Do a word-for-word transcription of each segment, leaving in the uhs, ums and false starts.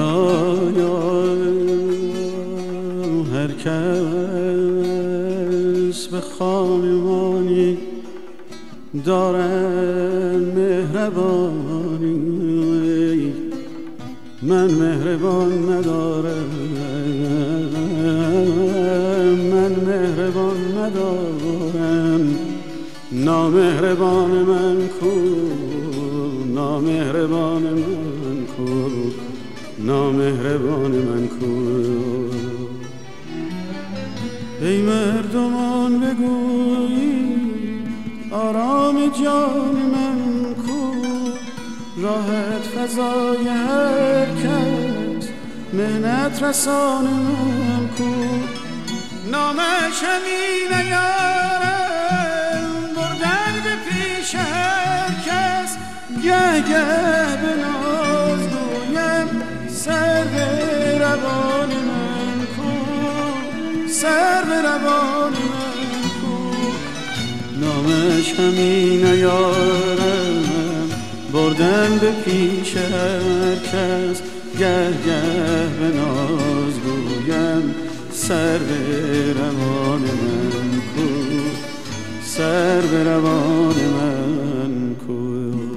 خدایا هر کس به خانمانی دارن مهربانی، من مهربان ندارم، من مهربان ندارم. نامهربان من کو، نامهربان من کو، نامهربان من کو. ای مردمان بگویید آرام جان من کو، راحت فضای هر کس مهنت رسان من کو. نامش همین یارم بردن به پیش هر کس، گه گه به ناز گویم سر به روان من کو، سر به روان من کو. نامش همین یارم بردن به پیش هر کس، گه گه به ناز گویم سر به روان من کو، سر به روان من کو.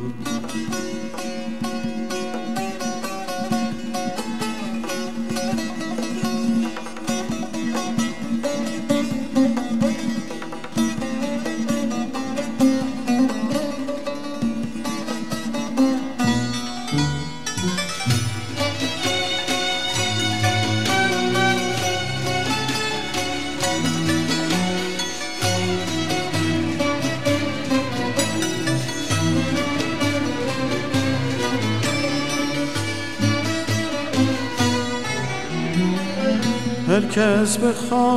هر کس به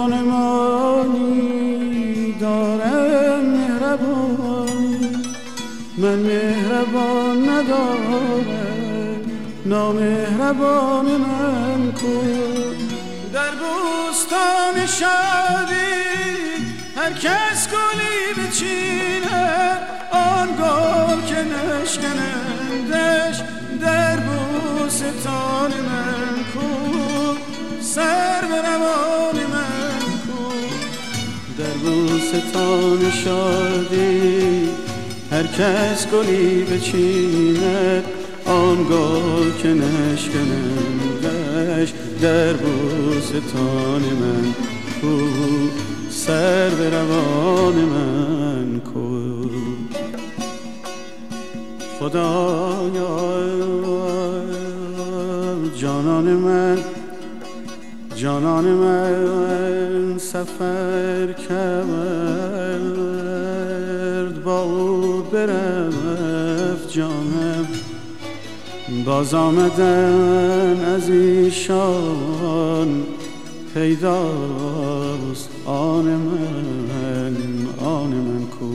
خانمانی دارم مهربانی، من مهربان ندارم، نامهربان من کو. در بوستان شادی هر کس گلی بچیند، آن گل که نشکنندش در بوستان من کو، سر به روان من کو. در بوستان شادی هر کس گلی بچیند، آن گل که نشکنندش در بوستان من کو، سر به روان من کو. خدایا جانان من، جانان من سفر کرد، با او برفت جانم، باز آمدن از ایشان پیداست آن من، آن من کو.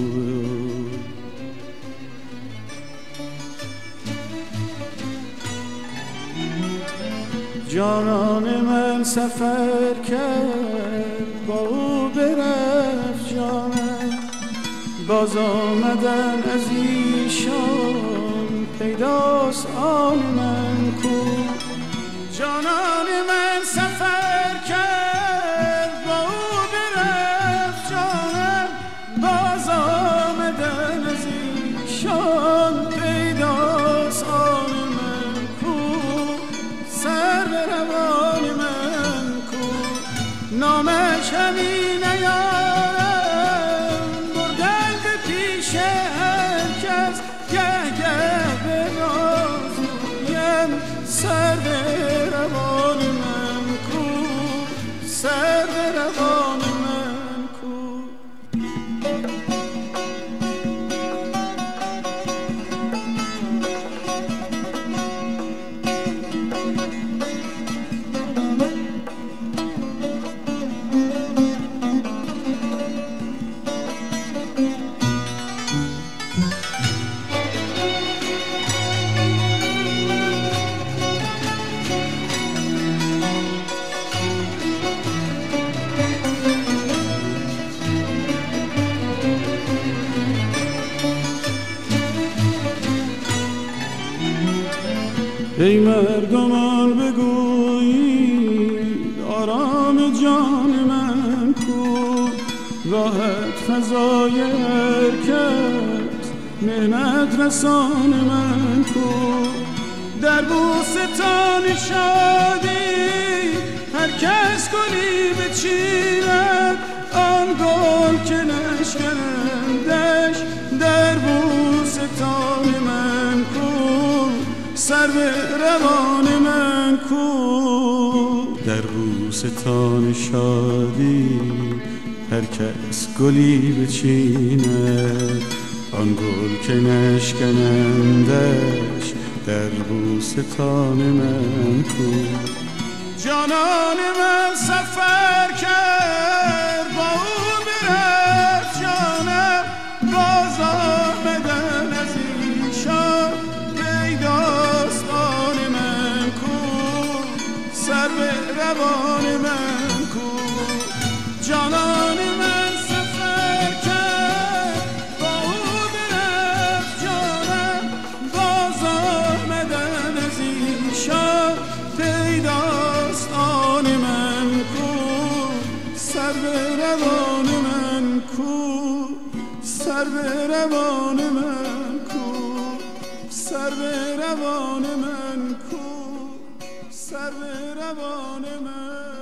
جانان من سفر کرد، با او برفت جانم، باز آمدن از ایشان پیداست آن من کو. جانان من سفر کرد، با او برفت جانم، باز آمدن از ایشان پیداست آن من کو، سر به روان من کو. نامش همین یارم بردن به پیش هر کس، گه گه به ناز گویم سر به روان من کو، سر به روان من کو. ای مردمان بگو راحت فضای حرکت مهنت رسان من کو در بوستان شادی هر کس گلی بچیند آن گل که نشکنندش در بوستان من کو سرو روان من کو در بوستان شادی هر کس گلی بچیند آن گل که نشکنندش در بوستان من کو جانان من سفر کرد با او برفت جانم باز آمدن از ایشان پیداست آن من کو سرو روان من کو جانان من سفر کرد با او برفت جانم باز آمدن از ایشان پیداست آن من کو سرو روان من کو سرو روان من کو سرو روان من کو سرو روان من